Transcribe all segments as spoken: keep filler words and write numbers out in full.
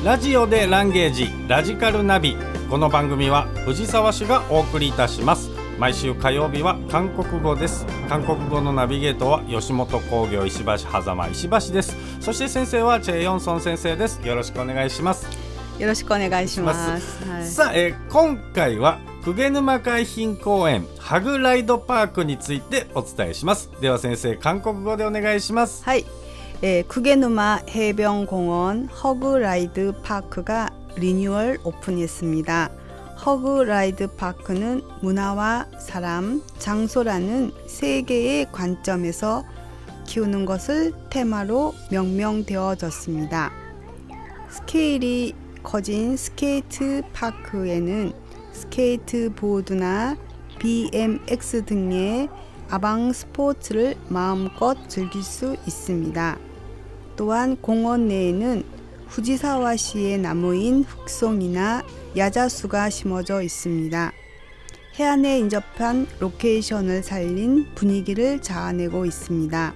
ラジオでランゲージラジカルナビ。この番組は藤沢市がお送りいたします。毎週火曜日は韓国語です。韓国語のナビゲートは吉本興業石橋狭間石橋です。そして先生はチェ・ヨンソン先生です。よろしくお願いします。 よろしくお願いします。はい、 さあ、えー、今回は鵠沼海浜公園ハグライドパークについてお伝えします。では先生、韓国語でお願いします。 はい、えー、鵠沼해변공원 허그라이드 파크가 리뉴얼 오픈했습니다. 허그라이드 파크는 문화와 사람, 장소라는 세 개의 관점에서 키우는 것을 테마로 명명되어졌습니다. 스케일이 커진 스케이트 파크에는 스케이트보드나 비엠엑스 등의 아방 스포츠를 마음껏 즐길 수 있습니다. 또한 공원 내에는 후지사와시의 나무인 흑송이나 야자수가 심어져 있습니다. 해안에 인접한 로케이션을 살린 분위기를 자아내고 있습니다.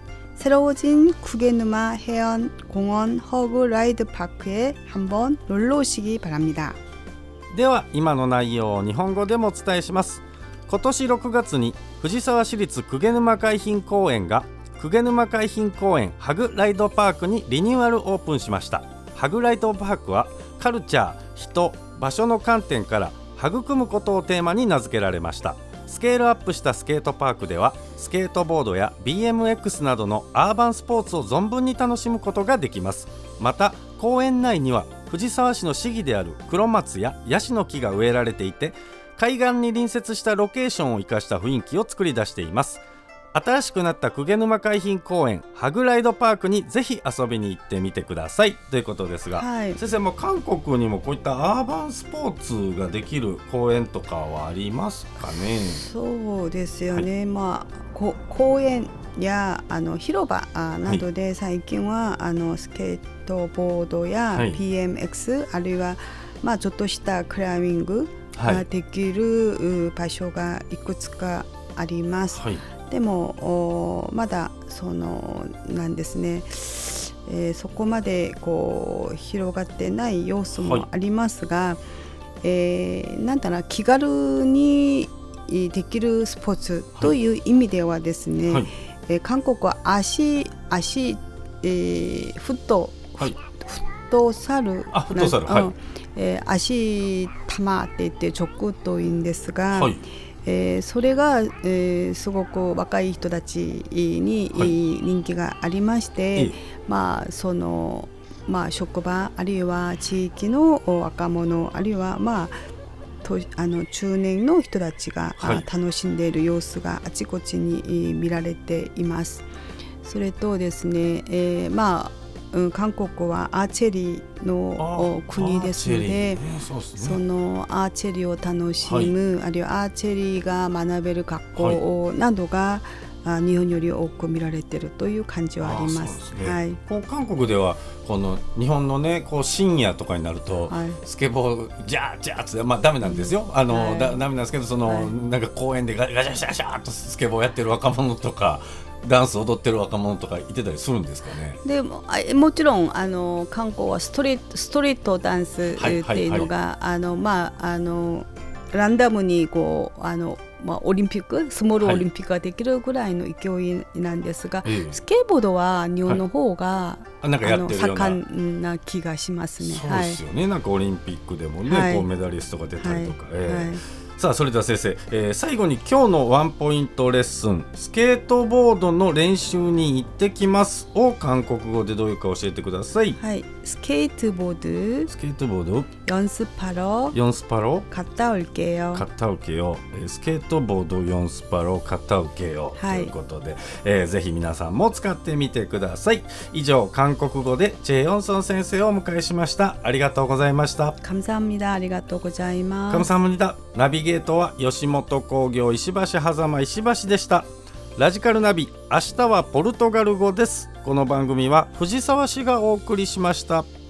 새로워진鵠沼해안 공원 허그 라이드 파크에 한번 놀러 오시기 바랍니다. では今の内容を日本語でもお伝えします。今年ろくがつに藤沢市立鵠沼海浜公園が鵠沼海浜公園ハグライドパークにリニューアルオープンしました。ハグライドパークはカルチャー、人、場所の観点から育むことをテーマに名付けられました。スケールアップしたスケートパークではスケートボードや ビーエムエックス などのアーバンスポーツを存分に楽しむことができます。また公園内には藤沢市の市議である黒松やヤシの木が植えられていて、海岸に隣接したロケーションを生かした雰囲気を作り出しています。新しくなった鵠沼海浜公園ハグライドパークにぜひ遊びに行ってみてくださいということですが、はい、先生も韓国にもこういったアーバンスポーツができる公園とかはありますかね。 そうですよね、はい、まあ、こ公園やあの広場などで最近は、はい、あのスケートボードや ビーエムエックス、はい、あるいは、まあ、ちょっとしたクライミングができる場所がいくつかあります。はい、でもまだそのなんですね、えー、そこまでこう広がってない様子もありますが、はい、えー、なんだろう、気軽にできるスポーツという意味ではですね、はい、えー、韓国は足足、えー、フット、はい、フットサル、 あ、フットサル、はい、 えー、足玉って言ってチョックというんですが、はい、えー、それが、えー、すごく若い人たちに、はい、人気がありまして、まあそのまあ、職場あるいは地域の若者あるいは、まあ、とあの中年の人たちが、はい、楽しんでいる様子があちこちに見られています。それとですね、えー、まあうん、韓国はアーチェリーの国ですの で, そ, ねそのアーチェリーを楽しむ、はい、あるいはアーチェリーが学べる学校などが、はい、日本より多く見られているという感じはあります。 ね、はい、こう韓国ではこの日本の、ね、こう深夜とかになると、はい、スケボージャージャーって、まあ、ダメなんですよ、あの、はい、だダメなんですけど、その、はい、なんか公園でガシャガシャガシャーとスケボーやってる若者とかダンス踊ってる若者とかいてたりするんですかね。 で も, もちろんあの韓国はストリート、ストリートダンスっていうのが、はいはいはい、あのまあ、あのランダムにこうあの、まあ、オリンピックスモールオリンピックができるぐらいの勢いなんですが、はい、スケーボードは日本の方が、はい、なんかやってるような盛んな気がしますね。 そうですよね、はい、なんかオリンピックでもね、はい、こうメダリストが出たりとか、はい、えーはい、さあそれでは先生、えー、最後に今日のワンポイントレッスン、スケートボードの練習に行ってきますを韓国語でどういうか教えてください。 はい、スケートボードスケートボード 연습하러 연습하러 갔다 올게요 갔다 올게요、えー、スケートボード연습하러 갔다 올게요、はい、ということで、えー、ぜひ皆さんも使ってみてください。以上、韓国語でチェ・ヨンソン先生をお迎えしました。ありがとうございました。 감사합니다。ありがとうございます。 감사합니다。ナビゲートは吉本興業石橋狭間石橋でした。ラジカルナビ、明日はポルトガル語です。この番組は藤沢市がお送りしました。